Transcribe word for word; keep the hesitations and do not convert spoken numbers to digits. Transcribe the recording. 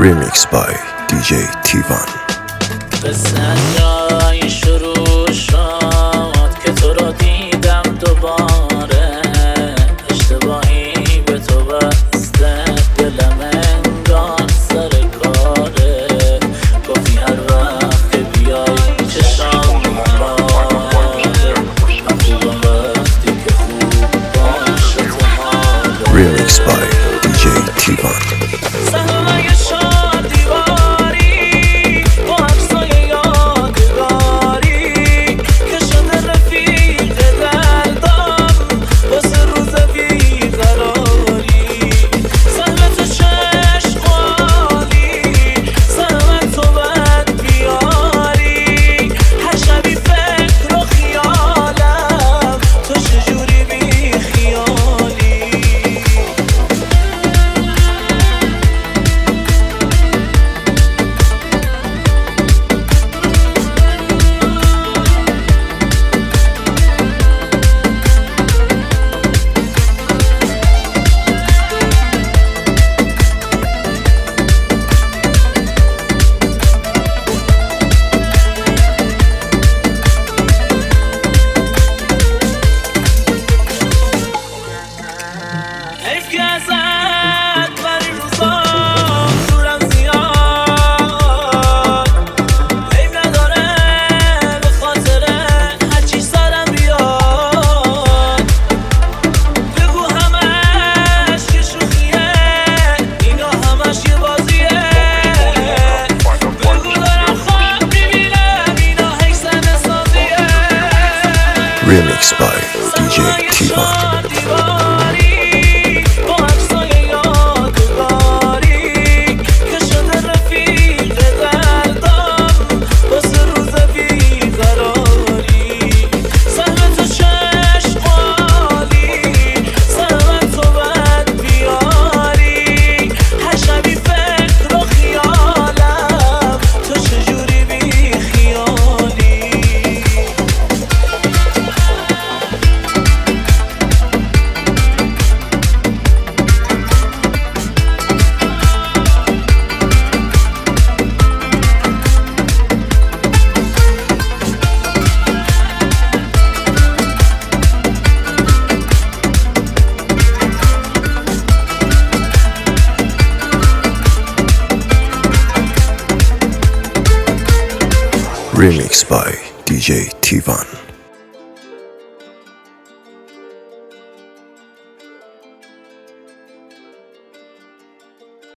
Remix by دی جی تیوان. به سنجای شروع شد که تو رو دیدم دوباره، اشتباهی به تو بسته دلم انگار سر کاره، گفتی هر وقت که بیای چشام میباره، من خوبم وقتی که خوب باشه تو حاله. Remix by دی جی تیوان. Remix by دی جی تیوان. Remix by دی جی تیوان.